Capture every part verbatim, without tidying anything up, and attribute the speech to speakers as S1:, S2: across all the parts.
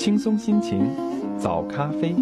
S1: 轻松心情，早咖啡。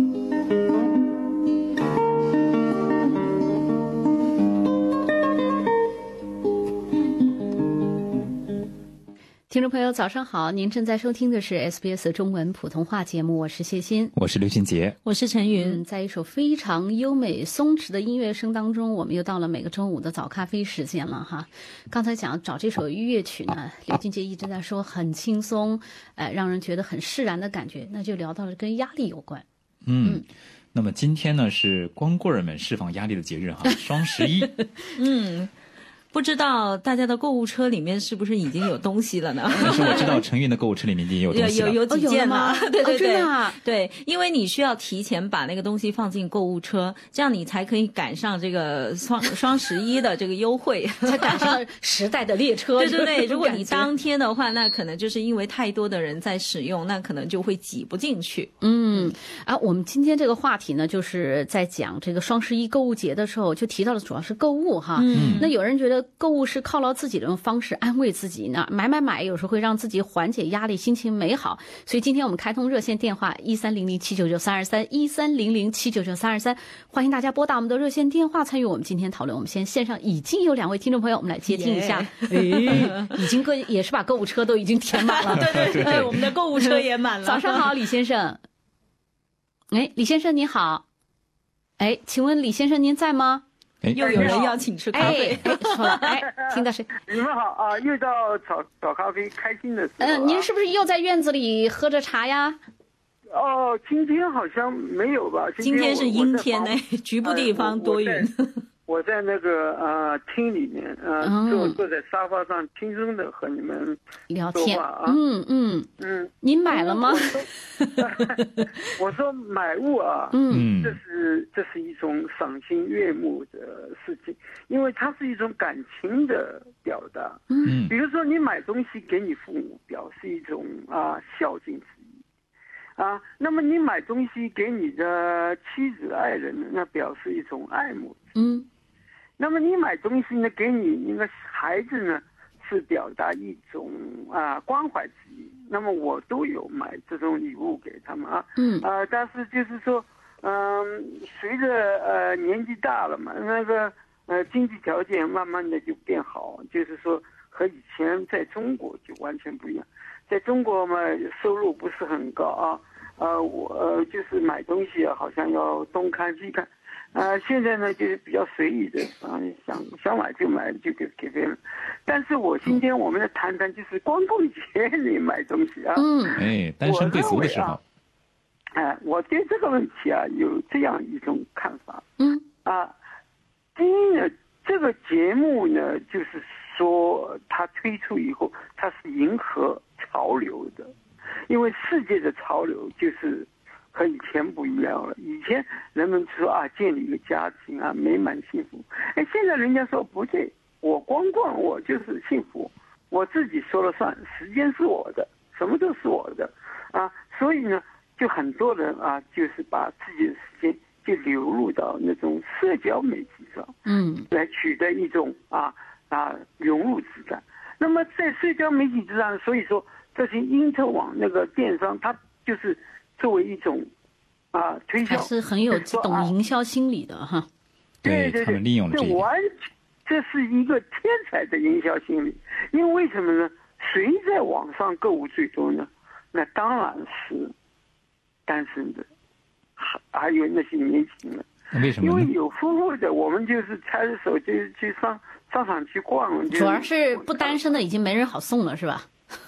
S2: 听众朋友早上好，您正在收听的是 S B S 中文普通话节目，我是谢欣，
S1: 我是刘俊杰，
S3: 我是陈云、
S2: 嗯、在一首非常优美松弛的音乐声当中，我们又到了每个周五的早咖啡时间了哈。刚才讲找这首乐曲呢，刘俊杰一直在说很轻松，呃，让人觉得很释然的感觉，那就聊到了跟压力有关。
S1: 嗯，嗯那么今天呢是光棍儿们释放压力的节日哈，双十一。
S3: 嗯。不知道大家的购物车里面是不是已经有东西了呢？
S1: 但是我知道陈云的购物车里面已经有东西了，
S3: 有有有几件了，
S2: 哦、
S3: 对对对、
S2: 哦啊、
S3: 对，因为你需要提前把那个东西放进购物车，这样你才可以赶上这个双双十一的这个优惠，
S2: 才赶上时代的列车。
S3: 对对对，如果你当天的话，那可能就是因为太多的人在使用，那可能就会挤不进去。
S2: 嗯啊，我们今天这个话题呢，就是在讲这个双十一购物节的时候，就提到的主要是购物哈。嗯，那有人觉得购物是犒劳自己的方式，安慰自己呢，买买买有时候会让自己缓解压力，心情美好。所以今天我们开通热线电话一三零零七九九三二三一三零零七九九三二三，欢迎大家拨打我们的热线电话参与我们今天讨论。我们现在线上已经有两位听众朋友，我们来接听一下。
S3: Yeah.
S2: 已经购也是把购物车都已经填满了。
S3: 对对 对, 对，我们的购物车也满了。
S2: 早上好，李先生。哎，李先生您好。哎，请问李先生您在吗？
S3: 又有人要请吃咖啡，
S2: 哎，说了，哎，听到谁？
S4: 你们好啊，又到早早咖啡开心的时候、啊。
S2: 嗯、呃，您是不是又在院子里喝着茶呀？
S4: 哦，今天好像没有吧？
S3: 今天是阴天呢，局部地方多云。
S4: 呃我在那个呃厅里面，呃，嗯、坐坐在沙发上，轻松的和你们
S2: 聊天
S4: 啊。
S2: 嗯嗯嗯，您买了吗？
S4: 我说买物啊，嗯，这是这是一种赏心悦目的事情，因为它是一种感情的表达。嗯，比如说你买东西给你父母，表示一种啊孝敬之意。啊，那么你买东西给你的妻子、爱人，那表示一种爱慕。
S2: 嗯。
S4: 那么你买东西呢，给你那个孩子呢，是表达一种啊关怀之意。那么我都有买这种礼物给他们啊，嗯啊、呃，但是就是说，嗯、呃，随着呃年纪大了嘛，那个呃经济条件慢慢的就变好，就是说和以前在中国就完全不一样。在中国嘛，收入不是很高啊，呃，我呃就是买东西啊，好像要东看西看。呃，现在呢就是比较随意的啊，想想买就买，就给给别人。但是我今天我们来谈谈，就是光棍节里买东西啊。
S1: 嗯，哎，单身贵族的时候。
S4: 哎、啊呃，我对这个问题啊有这样一种看法。嗯。啊，第一呢，这个节目呢，就是说它推出以后，它是迎合潮流的，因为世界的潮流就是。和以前不一样了。以前人们说啊，建立一个家庭啊，美满幸福。哎，现在人家说不对，我光棍我就是幸福，我自己说了算，时间是我的，什么都是我的啊。所以呢，就很多人啊，就是把自己的时间就流入到那种社交媒体上，嗯，来取得一种啊啊融入质感。那么在社交媒体之上，所以说这些因特网那个电商，它就是。作为一种啊推销，
S2: 还是很有懂营销心理的哈、啊。
S4: 对对对，
S1: 他们利用了这一点，
S4: 完这是一个天才的营销心理。因为为什么呢？谁在网上购物最多呢？那当然是单身的，还还有那些年轻人。
S1: 为什么？
S4: 因为有夫妇的，我们就是插着手就去上商场去逛。
S2: 主要是不单身的已经没人好送了，是吧？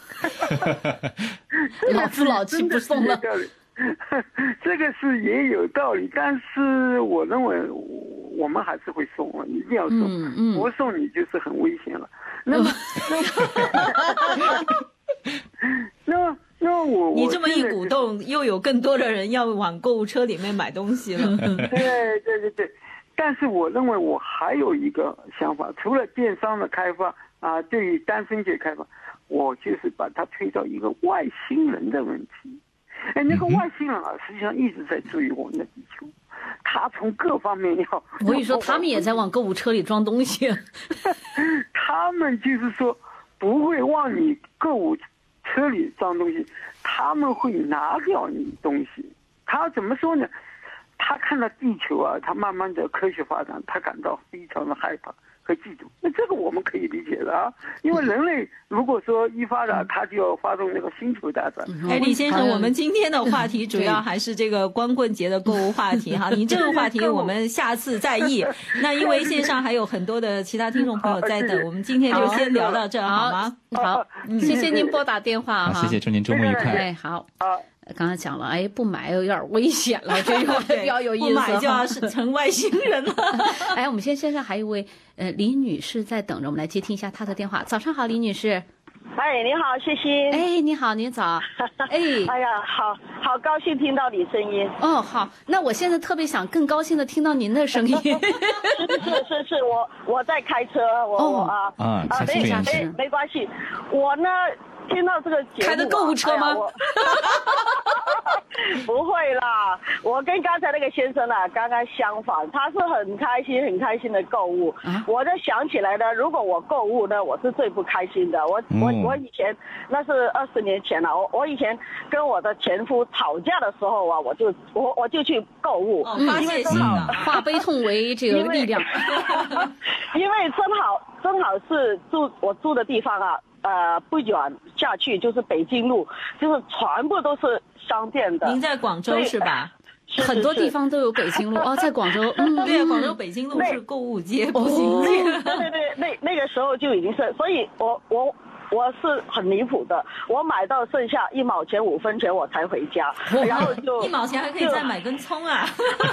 S2: 老夫老妻不送了。
S4: 这个是也有道理，但是我认为我们还是会送，一定要送，嗯嗯、不送你就是很危险了。那么，那么，那么我
S3: 你这么一鼓动，又有更多的人要往购物车里面买东西了。
S4: 对对对对，但是我认为我还有一个想法，除了电商的开发啊，对于单身节开发，我就是把它推到一个外星人的问题。哎，那个外星人啊，实际上一直在追我们的地球，他从各方面要。
S2: 我跟你说，他们也在往购物车里装东西。
S4: 他们就是说，不会往你购物车里脏东西，他们会拿掉你东西。他怎么说呢？他看到地球啊，他慢慢的科学发展，他感到非常的害怕和嫉妒。那这个我们可以理解的啊，因为人类如果说一发展，他就要发动那个星球大战。
S3: 哎，李先生，我们今天的话题主要还是这个光棍节的购物话题哈。你这个话题我们下次再议。那因为线上还有很多的其他听众朋友在等，我们今天就先聊到这儿好吗？
S2: 好，谢谢您拨打电话哈。
S1: 谢谢，祝您周末愉快。
S2: 哎，好。刚才讲了，哎，不买有点危险了，这个比较有意思。
S3: 不买就要是成外星人了。
S2: 哎，我们现在线上还有一位呃李女士在等着，我们来接听一下她的电话。早上好，李女士。
S5: 哎，你好，谢谢。
S2: 哎，你好，您早。哎，
S5: 哎呀，好好高兴听到你声音。
S2: 哦，好，那我现在特别想更高兴的听到您的声音。
S5: 是是是是，我我在开车，我、
S2: 哦、
S5: 我啊
S1: 啊，
S5: 啊，没没没关系，我呢。听到这个节目、啊、
S2: 开的购物车吗？
S5: 哎、不会啦，我跟刚才那个先生啊刚刚相反，他是很开心很开心的购物。啊、我就想起来呢，如果我购物呢，我是最不开心的。我、嗯、我我以前那是二十年前了，我我以前跟我的前夫吵架的时候啊，我就我我就去购物，
S3: 哦、发泄性的，
S2: 化悲痛为这个力量。
S5: 因为正好正好是住我住的地方啊。呃，不远下去就是北京路，就是全部都是商店的。
S3: 您在广州是吧？
S5: 是
S2: 很多地方都有北京路哦，在广州，
S3: 嗯，对啊，广州北京路是购物街、步行街。
S5: 对对对，那那个时候就已经是，所以我我我是很离谱的，我买到剩下一毛钱五分钱我才回家，然后就
S3: 一毛钱还可以再买根葱啊。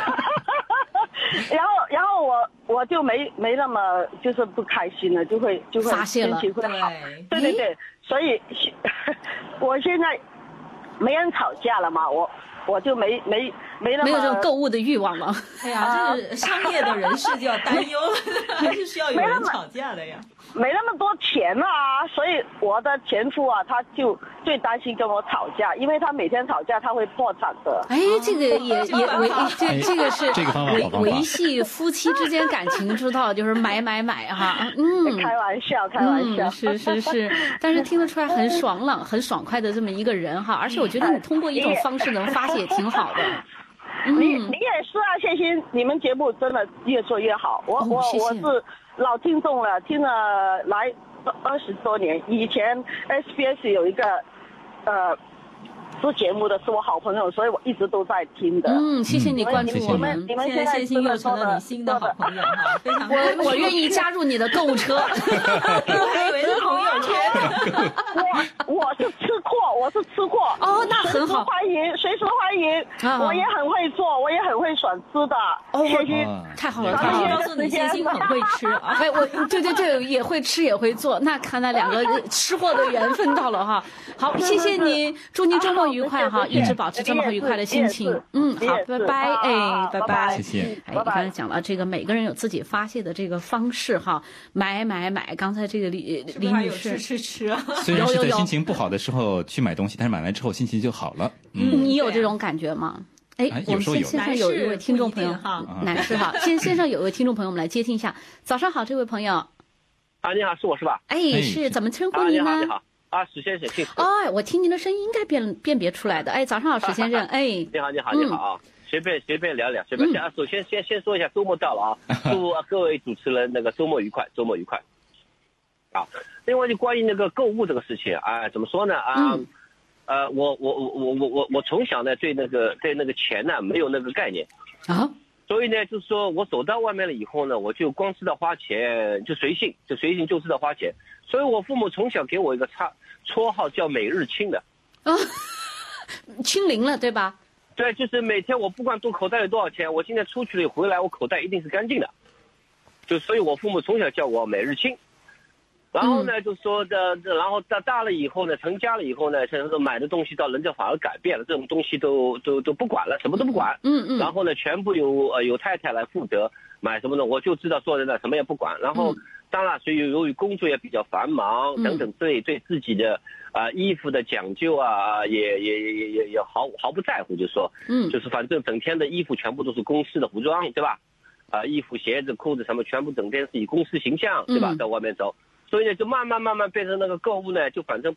S5: 然后，然后我我就没没那么就是不开心了，就会就会
S2: 发泄了，
S5: 心情会好，对对对，所以我现在没人吵架了嘛，我我就没没没那么
S2: 没有这种购物的欲望了。
S3: 哎呀，这是商业的人士就要担忧了，还是需要有人吵架的呀。
S5: 没那么多钱啊，所以我的前夫啊，他就最担心跟我吵架，因为他每天吵架他会破产的。
S2: 哎，这个也也维这这个是
S1: 这个方法
S2: 维维系夫妻之间感情之道，就是买买买哈。嗯，
S5: 开玩笑，开玩笑，
S2: 嗯、是是是，但是听得出来很爽朗、很爽快的这么一个人哈，而且我觉得你通过一种方式能发泄，挺好的。
S5: 你你也是啊，谢欣，你们节目真的越做越好。我、哦、我我是老听众了，听了来二十多年。以前 S B S 有一个呃做节目的是我好朋友，所以我一直都在听的。
S2: 嗯，谢谢你关注我们。
S5: 你们现在
S3: 谢欣又成了你新的好朋友哈，非常
S2: 我我愿意加入你的购物车。
S3: 我还以为是朋友圈。
S5: 我我是吃货，我是吃货。
S2: 哦，那很好，
S5: 欢迎，随时欢迎。啊、我也很会做，我也很会选吃的。
S2: 哦，
S5: 谢欣，
S2: 太好了，
S3: 太好了！告诉你，谢欣很会吃啊。
S2: 哎，我对对对，也会吃也会做，那看来两个吃货的缘分到了哈。好，谢谢你，祝您周末愉快哈，一直保持这么愉快的心情。嗯，好，拜拜，哎，拜拜，
S1: 谢谢。
S2: 哎，你刚才讲了这个，每个人有自己发泄的这个方式哈，买买买。刚才这个李李女士
S3: 吃吃吃啊，
S1: 虽然是在心情不好的时候去买东西，但是买完之后心情就好了。
S2: 嗯，你有这种感觉吗？哎，我们线线上有一位听众朋友，男士哈，线线上有一位听众朋友，我们来接听一下。早上好，这位朋友。
S6: 啊，你好，是我是吧？
S2: 哎，是怎么称呼您呢？
S6: 啊、你好，你好。啊，史先生，姓史。
S2: 哦，我听您的声音应该辨辨别出来的。哎，早上好，史先生。哎，
S6: 你好，你好，你好啊！嗯、随便随便聊聊，随便聊。嗯、首先先先说一下，周末到了啊，祝各位主持人那个周末愉快，周末愉快。啊，另外就关于那个购物这个事情啊，怎么说呢啊？嗯、呃，我我我我我我我从小呢对那个对那个钱呢没有那个概念
S2: 啊。
S6: 所以呢，就是说我走到外面了以后呢，我就光知道花钱，就随性，就随性就知道花钱。所以我父母从小给我一个差绰号叫每日清的，
S2: 啊，清零了，对吧？
S6: 对，就是每天我不管多口袋有多少钱，我今天出去了回来，我口袋一定是干净的。就所以我父母从小叫我每日清。然后呢，就说的，然后大大了以后呢，成家了以后呢，现在买的东西到人家反而改变了，这种东西都都都不管了，什么都不管。
S2: 嗯嗯。
S6: 然后呢，全部由呃由太太来负责买什么呢？我就知道坐在那什么也不管。然后，当然，所以由于工作也比较繁忙等等，对对自己的啊、呃、衣服的讲究啊，也也也也也毫毫不在乎，就说，
S2: 嗯，
S6: 就是反正整天的衣服全部都是公司的服装，对吧？啊、呃，衣服、鞋子、裤子什么全部整天是以公司形象，对吧？在外面走。所以呢，就慢慢慢慢变成那个购物呢，就反正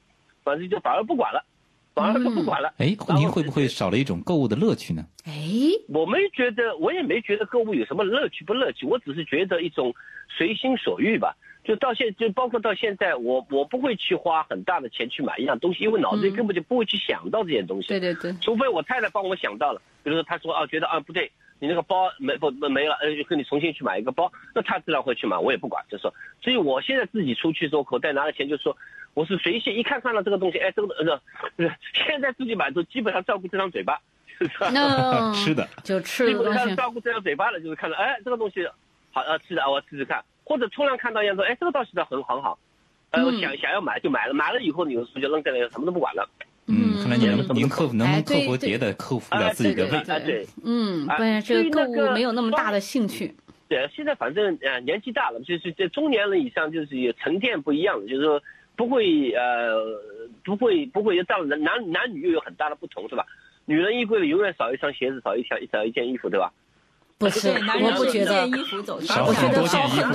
S6: 反正就反而不管了，反而就不管了。
S1: 哎、嗯，您会不会少了一种购物的乐趣呢？
S2: 哎，
S6: 我没觉得，我也没觉得购物有什么乐趣不乐趣，我只是觉得一种随心所欲吧。就到现就包括到现在，我我不会去花很大的钱去买一样东西，因为脑子里根本就不会去想到这件东西。
S2: 对对对，
S6: 除非我太太帮我想到了，比如说她说啊，觉得啊不对，你那个包没不没了，呃，就跟你重新去买一个包，那她自然会去买，我也不管，就说。所以我现在自己出去的时候，口袋拿了钱，就说我是随性，一看看到这个东西，哎，这个呃，现在自己买都基本上照顾这张嘴巴，是吧？
S2: 那
S1: 吃的
S2: 就吃的东西，
S6: 基本上照顾这张嘴巴了，就是看到哎这个东西好呃吃的啊，我试试看。或者突然看到一样说，哎，这个倒是的很很好，呃，我想想要买就买了，买了以后你有时候就扔在那，什么都不管了。
S1: 嗯，看来您您克服能不能克服别的，克服了自己的胃。
S6: 啊，对，
S2: 嗯，不然这个购物没有那么大的兴趣。
S6: 对，现在反正呃年纪大了，就是这中年人以上就是也沉淀不一样的，就是说不会呃不会不会到男男男女又有很大的不同，是吧？女人衣柜里永远少一双鞋子，少一条少一件衣服，对吧？
S2: 不是，我不觉得。
S3: 衣服走
S1: 少很多件衣服。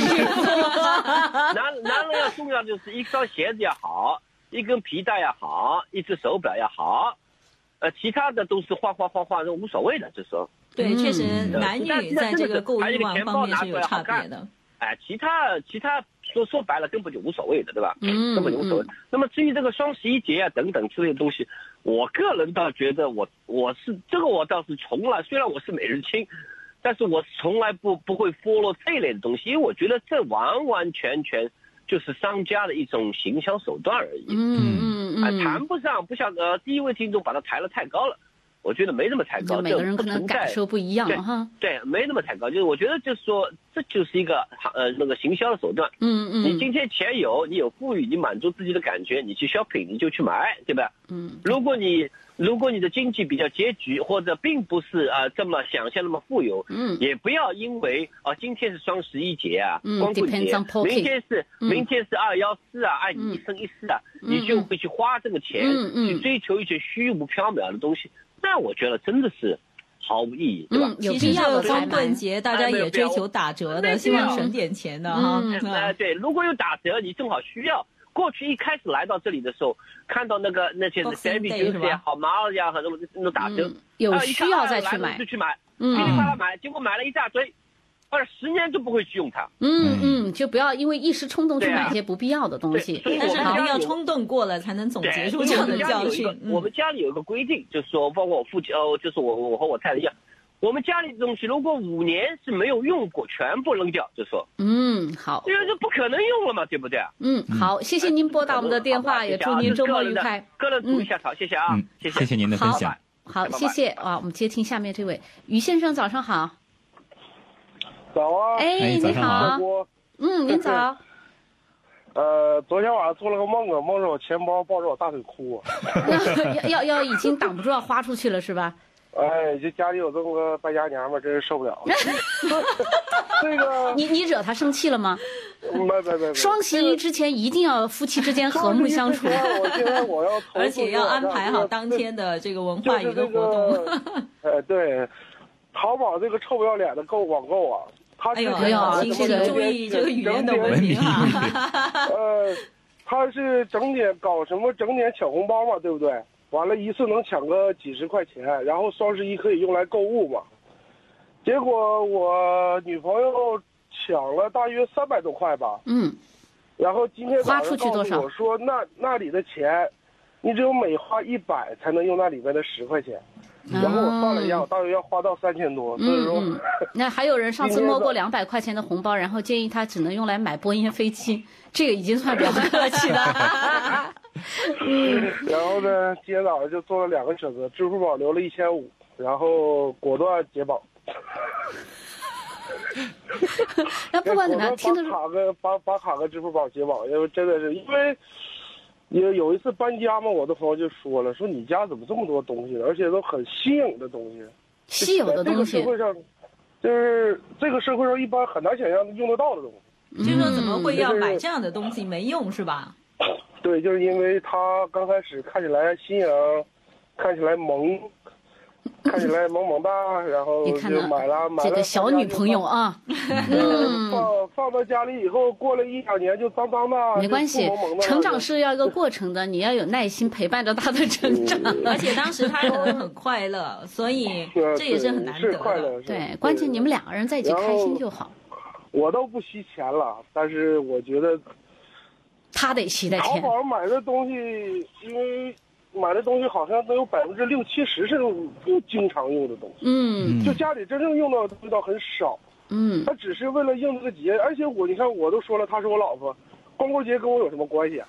S6: 男男人要重要就是一双鞋子要好，一根皮带要好，一只手表要好，呃，其他的都是花花花花，都无所谓的，这时候。
S3: 对，确实男女在这个购物欲望方面是有差别的。
S6: 哎，其他其他说说白了根本就无所谓的，对吧？
S2: 嗯，
S6: 根本就无所谓。那么至于这个双十一节啊等等之类的东西，我个人倒觉得我我是这个我倒是从来，虽然我是每日清。但是我从来不不会 follow 这类的东西，因为我觉得这完完全全就是商家的一种行销手段而已。
S2: 嗯嗯嗯，
S6: 啊，谈不上，不像呃第一位听众把它抬得太高了，我觉得没那么太高。
S2: 每个人可能感受不一样哈。
S6: 对，没那么太高，就是我觉得就是说这就是一个呃那个行销的手段。
S2: 嗯嗯，
S6: 你今天钱有，你有富裕，你满足自己的感觉，你去 shopping 你就去买，对吧？
S2: 嗯，
S6: 如果你。如果你的经济比较拮据，或者并不是啊、呃、这么想象那么富有，
S2: 嗯，
S6: 也不要因为啊、呃、今天是双十一节啊，
S2: 嗯、
S6: 光棍节，明天是、
S2: 嗯、
S6: 明天是二幺四啊，爱你一生一世啊，
S2: 嗯、
S6: 你就会去花这个钱、
S2: 嗯嗯、
S6: 去追求一些虚无缥缈的东西，那我觉得真的是毫无意义，对吧？
S2: 嗯、有
S3: 其实这个光棍节大家也追求打折的，希望省点钱的哈。
S2: 嗯
S6: 呃、对，如果有打折，你正好需要。过去一开始来到这里的时候，看到那个那些 baby 就是也好，马尔呀，很多那种打折，
S2: 嗯、有需要再去买，
S6: 就去买，
S2: 嗯，
S6: 噼里啪啦买，结果买了一大堆，或者十年都不会去用它。
S2: 嗯嗯，就不要因为一时冲动去买一些不必要的东西。
S3: 但是肯定要冲动过了，才能总结出这样的教训。
S6: 我们家里有一个规定，就是说，包括我父亲，哦，就是我我和我太太一样。我们家里的东西，如果五年是没有用过，全部扔掉，就说，
S2: 嗯，好，
S6: 因为这不可能用了嘛，对不对？
S2: 嗯，好，谢谢您拨打我们的电话，也祝您周末愉快。
S6: 个人注意一下，好，谢谢啊，
S1: 嗯，
S6: 谢谢，
S1: 谢谢您的分享。
S2: 好，谢谢啊，我们接听下面这位于先生，早上好。
S7: 早啊，
S2: 哎，你好，嗯，您早。
S7: 呃，昨天晚上做了个梦啊，梦着我钱包抱着我大腿哭啊。
S2: 要要要，已经挡不住要花出去了是吧？
S7: 哎，这家里有这么个败家娘们，真是受不了了。这个，
S2: 你你惹他生气了吗？
S7: 没没没。
S2: 双十一之前一定要夫妻之间和睦相处。
S7: 我现在我要，
S3: 而且要安排好当天的这个文化娱乐活动。
S7: 哎，对，淘宝这个臭不要脸的购网购啊，他
S3: 哎呦哎呦，请请注意这个语言的文明哈。
S7: 呃，他是整点搞什么整点抢红包嘛，对不对？完了，一次能抢个几十块钱，然后双十一可以用来购物嘛。结果我女朋友抢了大约三百多块吧。
S2: 嗯。
S7: 然后今天
S2: 花出去多少？
S7: 我说那那里的钱，你只有每花一百才能用那里面的十块钱。
S2: 嗯、
S7: 然后我算了一下，我大约要花到三千多。所以说，
S2: 嗯嗯、那还有人上次摸过两百块钱的红包，然后建议他只能用来买波音飞机，这个已经算比较客气了。
S7: 嗯，然后呢，今天早上就做了两个选择，支付宝留了一千五，然后果断解绑。
S2: 那不管怎么样，听
S7: 的卡个把把卡个支付宝解绑，因为真的是因为有有一次搬家嘛，我的朋友就说了，说你家怎么这么多东西，而且都很新颖的东西，
S2: 稀有的东西。
S7: 这个社会上，就是这个社会上一般很难想象用得到的东西。
S3: 就说怎么会要买这样的东西没用是吧？
S7: 对，就是因为它刚开始看起来新颖，看起来萌，看看起来萌萌哒，然后就买了买了
S2: 这个小女朋友啊，
S7: 嗯，放放到家里以后，过了一两年就脏脏的，
S2: 没关系，成长是要一个过程的，你要有耐心陪伴着他的成长，
S3: 而且当时他可能很快乐，所以这也是很难得的。
S2: 对，关键你们两个人在一起开心就好。
S7: 我都不惜钱了，但是我觉得
S2: 他得惜的钱。
S7: 淘宝买的东西，因为买的东西好像都有百分之六七十是不经常用的东西，
S2: 嗯，
S7: 就家里真正用到的东西倒很少，
S2: 嗯，
S7: 他只是为了应这个节，而且我你看我都说了，他是我老婆，光棍节跟我有什么关系啊？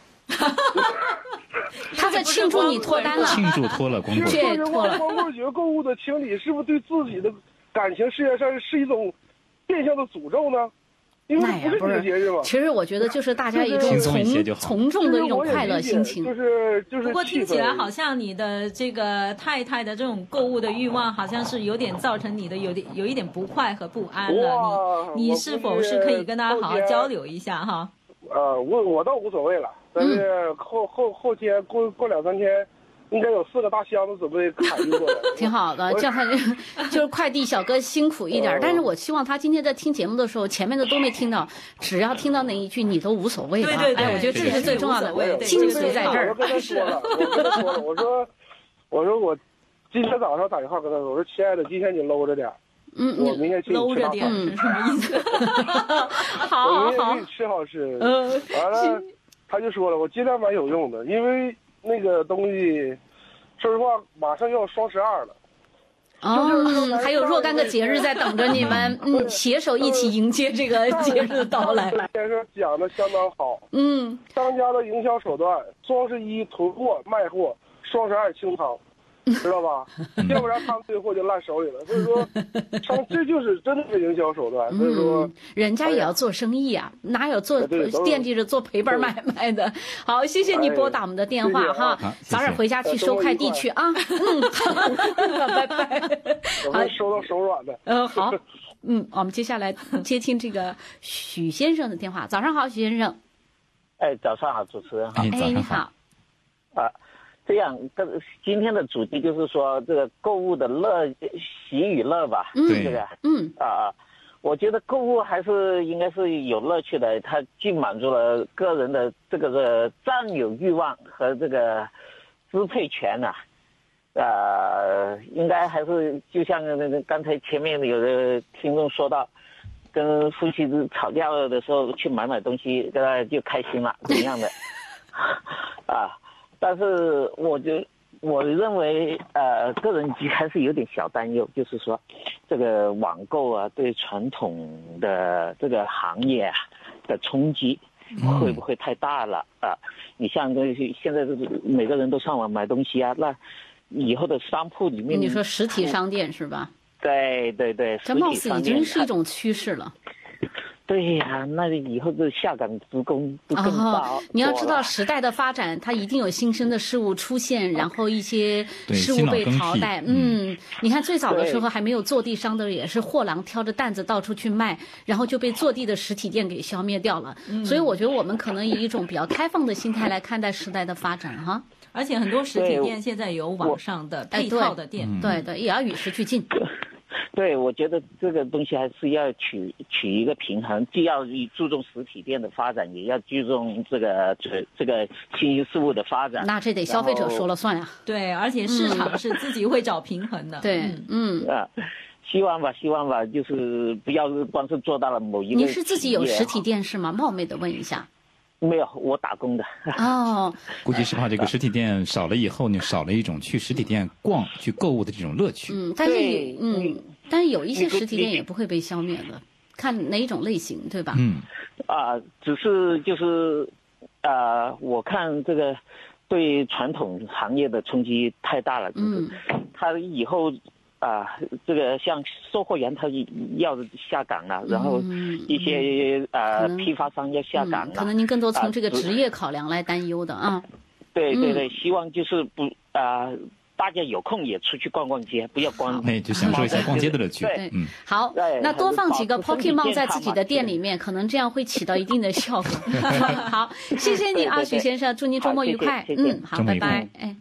S2: 他在庆祝你脱单了，
S1: 庆祝脱了光棍，
S7: 这脱了光棍节购物的清理，是不是对自己的感情事业上是一种变相的诅咒呢？因为不是这个节日嘛。
S2: 其实我觉得就是大家一种从从众的一种快乐心情。
S7: 就是就是。
S3: 不过听起来好像你的这个太太的这种购物的欲望，好像是有点造成你的有点有一点不快和不安了。你你是否是可以跟他好好交流一下哈？
S7: 呃，我我倒无所谓了，但是后后后天过过两三天。应该有四个大箱子准备砍运过来，
S2: 挺好的。叫他就是快递小哥辛苦一点，但是我希望他今天在听节目的时候，前面的都没听到，只要听到那一句你都无所谓了。
S3: 对对对，
S2: 哎，我觉得这是最重要的，精髓在这儿。
S7: 我跟他说了，我跟他说了，我说我说我今天早上打电话跟他说，我说亲爱的，今天你搂着点。
S2: 嗯，
S7: 我明天请你吃大
S3: 餐，是什么意思？
S2: 好好，
S7: 我明天给你吃好吃。嗯，完了，他就说了，我尽量买有用的，因为。那个东西，说实话，马上要双十二了。
S2: 哦，还有若干个节日在等着你们，嗯，携手一起迎接这个节日的到来。
S7: 先生讲的相当好，
S2: 嗯，
S7: 商家的营销手段，双十一囤货卖货，双十二清仓。知道吧？要不然他们最后就烂手里了。所以说，商这就是真的是营销手段。所以说，
S2: 人家也要做生意啊，哪有做惦记着做赔本买卖的？好，谢谢你拨打我们的电话哈，早点回家去收快递去啊。嗯，拜拜。
S7: 好，收到手软的。
S2: 嗯，好。嗯，我们接下来接听这个许先生的电话。早上好，许先生。
S8: 哎，早上好，主持人好。
S2: 哎，你好。
S8: 啊。这样，今天的主题就是说这个购物的乐，喜与乐吧，
S2: 嗯，
S8: 这个，
S2: 嗯
S8: 啊，我觉得购物还是应该是有乐趣的，它既满足了个人的这个的占有欲望和这个支配权呐、啊，呃，应该还是就像那个刚才前面有的听众说到，跟夫妻吵架的时候去买买东西，呃，就开心了，怎样的，啊。但是我就我认为，呃，个人还是有点小担忧，就是说，这个网购啊，对传统的这个行业啊的冲击会不会太大了啊？你像这现在这个每个人都上网买东西啊，那以后的商铺里面，
S2: 你说实体商店是吧？
S8: 对对对，
S2: 这貌似已经是一种趋势了。
S8: 对呀、啊，那以后这下岗职工就更大、哦。
S2: 你要知道，时代的发展，它一定有新生的事物出现，然后一些事物被淘汰。嗯，嗯你看最早的时候还没有坐地商的，也是货郎挑着担子到处去卖，然后就被坐地的实体店给消灭掉了。嗯、所以我觉得我们可能以一种比较开放的心态来看待时代的发展哈。
S3: 而且很多实体店现在有网上的配套的店，
S2: 哎、对, 对对，也要与时俱进。
S8: 对，我觉得这个东西还是要取取一个平衡，既要注重实体店的发展，也要注重这个这这个新兴事物的发展。
S2: 那这得消费者说了算呀。
S3: 对，而且市场是自己会找平衡的。
S2: 嗯、对，嗯
S8: 啊，希望吧，希望吧，就是不要光是做到了某一个。
S2: 你是自己有实体店是吗？冒昧的问一下。
S8: 没有，我打工的。
S2: 哦，
S1: 估计是怕这个实体店少了以后，你少了一种去实体店逛、去购物的这种乐趣。
S2: 嗯，但是嗯，但是有一些实体店也不会被消灭的，看哪一种类型，对吧？
S1: 嗯，
S8: 啊、呃，只是就是啊、呃，我看这个对传统行业的冲击太大了。
S2: 嗯，
S8: 他以后。啊，这个像售货员他要下岗了，然后一些、嗯、呃批发商要下岗了、
S2: 嗯。可能您更多从这个职业考量来担忧的啊。
S8: 对对对，嗯、希望就是不啊、呃，大家有空也出去逛逛街，不要光
S1: 哎，就享受一下逛街的乐趣。
S2: 对，嗯，好，那多放几个 Pokemon 在自己的店里面，可能这样会起到一定的效果。好，谢谢你啊，许先生，祝您周末愉快。
S8: 谢谢
S2: 嗯，好，拜拜。哎。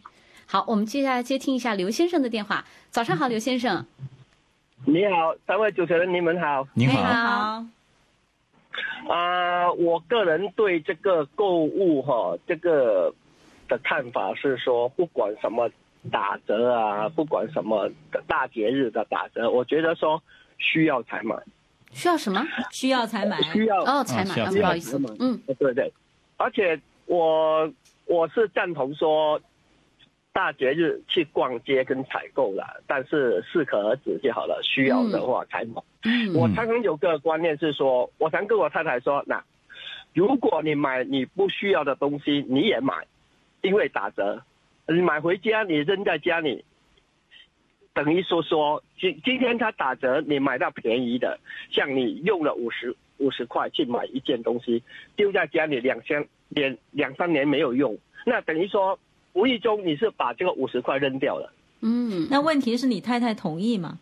S2: 好，我们接下来接听一下刘先生的电话。早上好，刘先生。
S9: 你好，三位主持人，你们好。
S1: 你好。
S3: 你好。
S9: 啊、呃，我个人对这个购物哈，这个的看法是说，不管什么打折啊，不管什么大节日的打折，我觉得说需要才买。
S2: 需要什么？
S3: 需要才买。
S9: 需要
S2: 哦，才买。
S1: 啊、
S2: 不好意思，嗯，
S9: 对对。而且我我是赞同说，大节日去逛街跟采购啦，但是适可而止就好了。需要的话才买。嗯，我常常有个观念是说，我常跟我太太说，那如果你买你不需要的东西，你也买，因为打折，你买回家你扔在家里，等于说说今今天它打折，你买到便宜的，像你用了五十五十块去买一件东西，丢在家里两三年两三年没有用，那等于说无意中你是把这个五十块扔掉了。
S3: 嗯，那问题是你太太同意吗？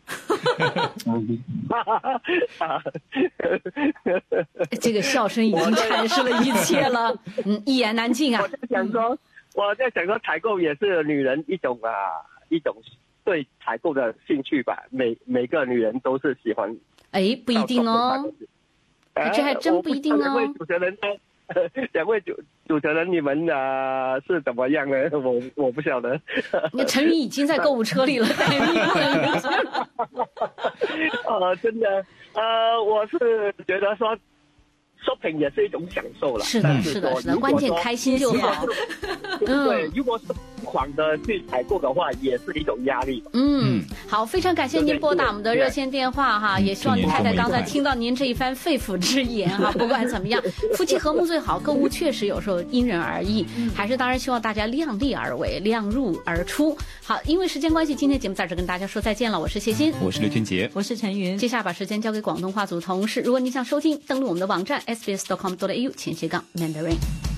S2: 这个笑声已经阐释了一切了，嗯，一言难尽啊。
S9: 我在想说，我在想说，采购也是女人一种啊，一种对采购的兴趣吧。每每个女人都是喜欢。
S2: 哎，不一定哦，
S9: 呃、
S2: 这还真不一定哦。
S9: 两位主持人呢？两位主主持人，你们啊是怎么样呢？我我不晓得。
S2: 那陈宇已经在购物车里了，待你
S9: 了。呃，真的，呃，我是觉得说 ，shopping 也是一种享受了。
S2: 是的，是的，是的，关键开心就好。
S9: 对，如果是狂的去采购的话，也是一种压力。
S2: 嗯，好，非常感谢您拨打我们的热线电话哈，也希望您太太刚才听到您这一番肺腑之言哈。不管怎么样，夫妻和睦最好。购物确实有时候因人而异，还是当然希望大家量力而为，量入而出。好，因为时间关系，今天节目在这跟大家说再见了。我是谢欣，
S1: 我是刘俊杰，
S3: 我是陈云。
S2: 接下来把时间交给广东话组同事。如果您想收听，登录我们的网站 s b s dot com dot a u 前斜杠 Mandarin。